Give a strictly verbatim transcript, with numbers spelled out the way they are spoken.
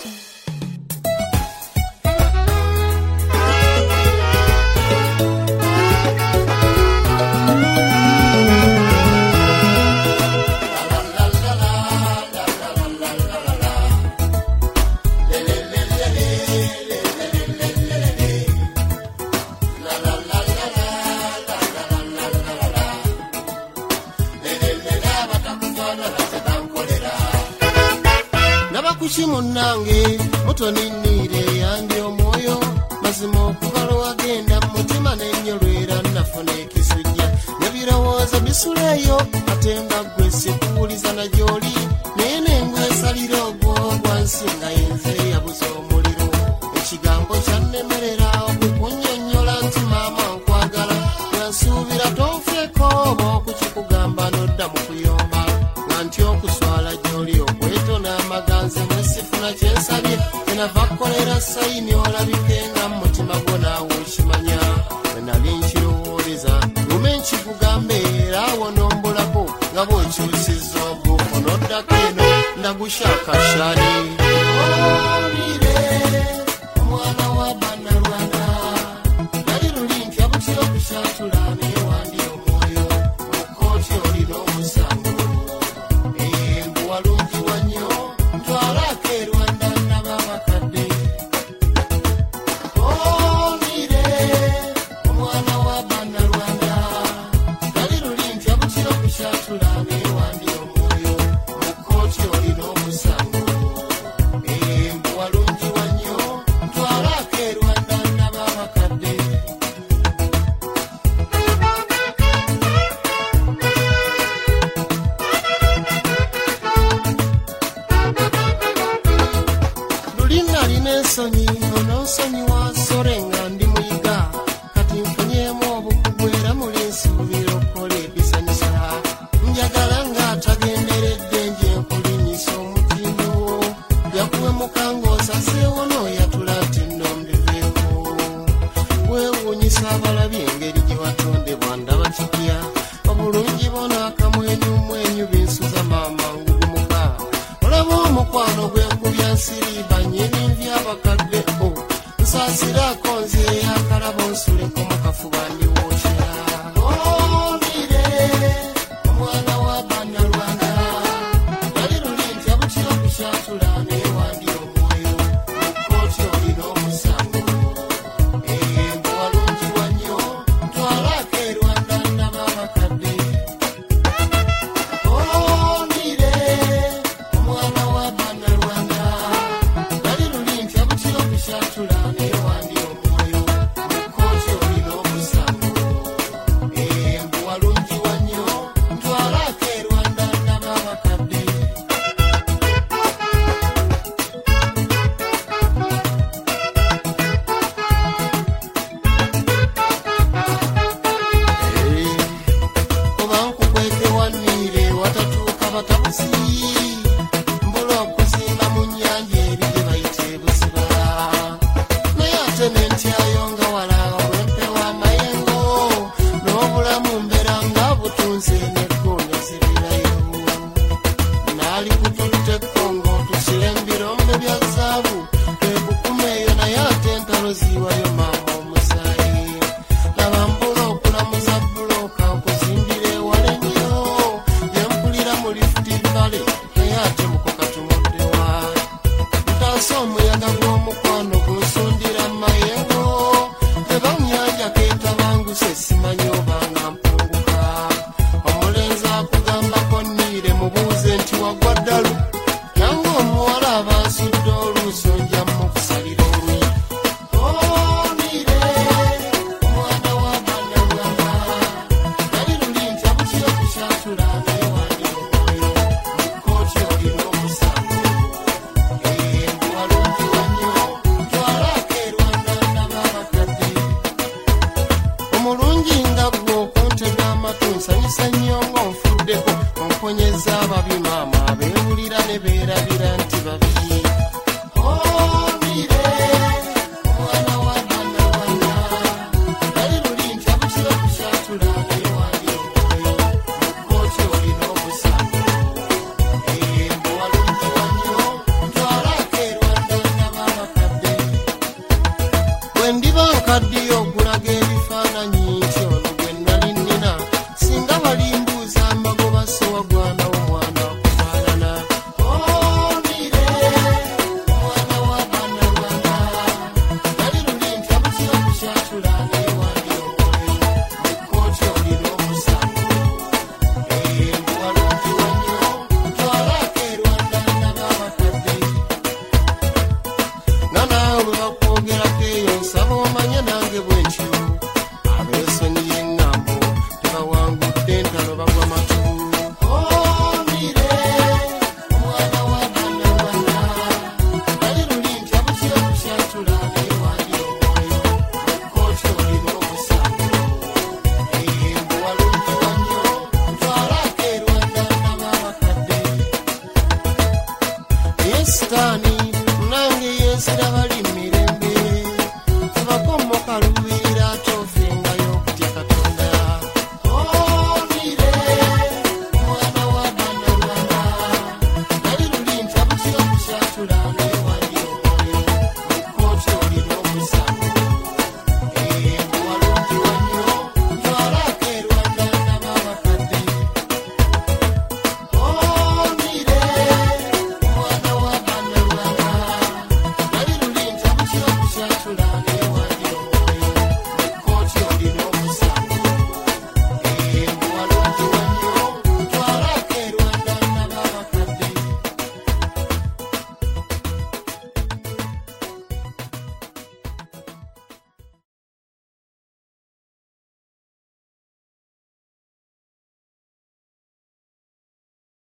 Kuchimunange mutoninire yandi omwoyo mazima okubalo wagenda mutima n'ennyolwera nafuna ekisujja nebirowoozo bisuleyo ate nga gwe sikuwuliza na gy'oli naye nengwe esalira ogwogwa nsinga yenze yabuza omuliro ekigambo kyannemerera okukunnyonnyola nti maama nkwagala yansuubira tonfeko oba okukikugamba nodda mu kuyomba nga nti okuswala gy'oli okwetona amaganze mwesifuna kyensabye enava kolera sayini olabikenga mutima gwo naawe okimanya bwe nali nkirowooleza lume nkikugambe era awo nombulako nga bw'okyusiza obuufu n'oddako eno ndagushakashani olire omwana wa bannalwana nali luli ntya butya okukyatula naye wandi omwoyo mukooti olina omusango embu walungiwa nnyo ntwalako e Rwanda naba bakadde olire omwana wa bannalwana nali luli ntya butya okukyatula naye wandi omwoyo mukooti olina omusango embu walungiwa nnyo ntwalako e Rwanda naba bakadde lulina lina ensonyi onoonsonyiwa sorenga ndi muyiga kati nfunyemu obukugu era muli nsuubira okukola ebisanyusa njagala ng'atagenderedde nje nkulinyisa omutindo yakuwemuka ng'osaseewo n'oyatula nti nno mbiveeko weewuunyisa abalabi engeri gye watondebwa ndaba kitya obulungi bona akamwenyumwenyu binsuza maama ngugumuka olaba omukwano gw'enkubya nsiriba nnyini nvyabakadde o nsaasirako nze akalabo nsuleko mu kafuba ndiwookera olire omwana wa bannalwana nali luli ntya butya okukyatula naye wandi omwoyo mukooti olina omusango embu walungiwa nnyo ntwalako e Rwanda naba bakadde olire omwana wa bannalwana nali luli ntya butya okukyatula naye wandi omwoyo mukooti olina omusango embu walungiwa nnyo ntwalako e Rwanda naba bakadde oba nkukweke wanniire watatuuka batabusi mbula okuzimba mu nnyanja eri gye bayita ebuziba naye ate ne ntyayo nga wala olwempewa amayengo n'obulamu mbeera nga butunze n'eggoonya zibirayo naali kutuluta ekkongo tusire mu birombe bya zaabu ebukuma eyo naye ate entalo ziwayo maama omusaayi laba mbula okulamuza bbulooka okuzimbira ewala ennyo yempulira mu lifuti vale naye ate mukoka tumuddewa ntaasa omuyaga gw'omukwano gunsundira mu mayengo eba mu nnyanja keetabanguse simanyi oba nga mpunguka omulenzi akugambako nniire mubuuze nti wagwa ddalu nange omuwala aba nsudde oluuso nja mu kusalira olwi olire omwana wa bannalwana nali luli ntya butya okukyatula naye wandi omwoyo mukooti olina omusango embu walungiwa nnyo ntwalako e Rwanda naba bakadde omulungi nga gwe okuntega amatu nsanyusa nnyo ng'onfuddeko omponyeza ababi maama beewulira ne beerabira nti babi akaddiyo